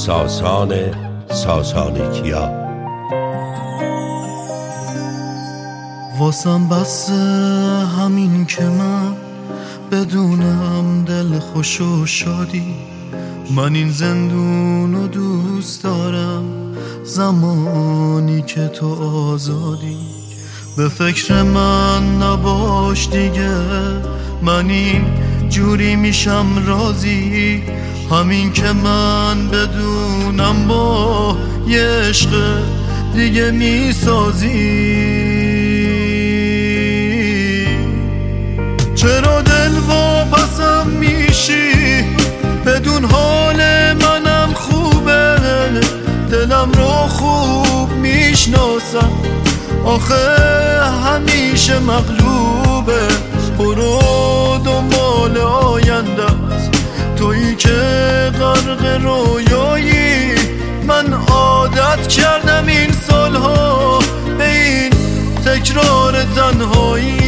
ساسان کیا. واسم بس همین که من بدونم دل خوش و شادی، من این زندونو دوست دارم زمانی که تو آزادی. به فکر من نباش دیگه، من این جوری میشم راضی، همین که من بدونم با یه عشق دیگه میسازی. چرا دل واپسم میشی بدون حال منم خوبه، دلم رو خوب میشناسم آخه همیشه مغلوبه. برو دنبال آینده‌ست، تویی که غرق رویایی، من عادت کردم این سالها به این تکرار تنهایی.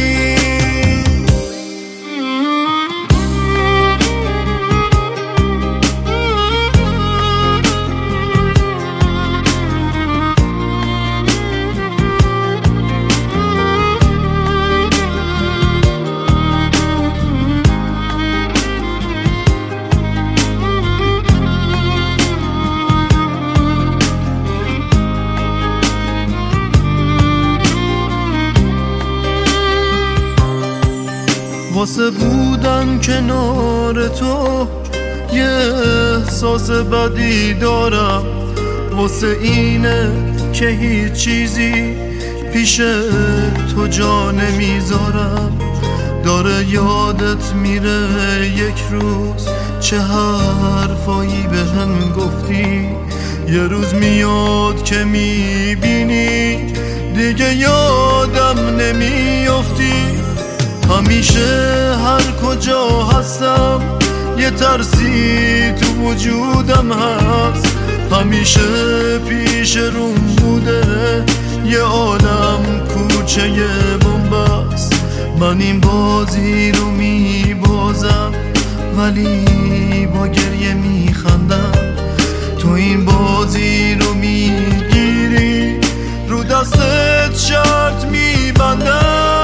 واسه بودن کنار تو یه احساس بدی دارم، واسه اینه که هیچ چیزی پیش تو جا نمیذارم. داره یادت میره یک روز چه حرفایی بهم گفتی، یه روز میاد که میبینی دیگه یادم نمیافتی. همیشه هر کجا هستم یه ترسی تو وجودم هست، همیشه پیش روم بوده یه عالم کوچه بن‌بست. من این بازی رو میبازم ولی با گریه میخندم، تو این بازی رو میگیری رو دستت شرط میبندم.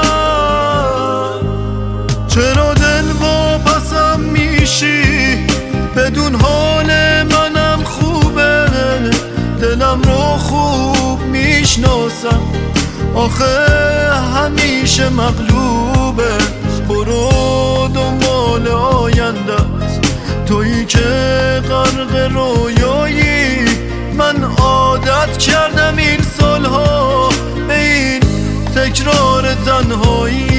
چرا دل واپسم میشی بدون حال منم خوبه، دلم رو خوب میشناسم آخه همیشه مغلوبه. برو دنبال آینده‌ست، تویی که غرق رویایی، من عادت کردم این سالها به این تکرار تنهایی.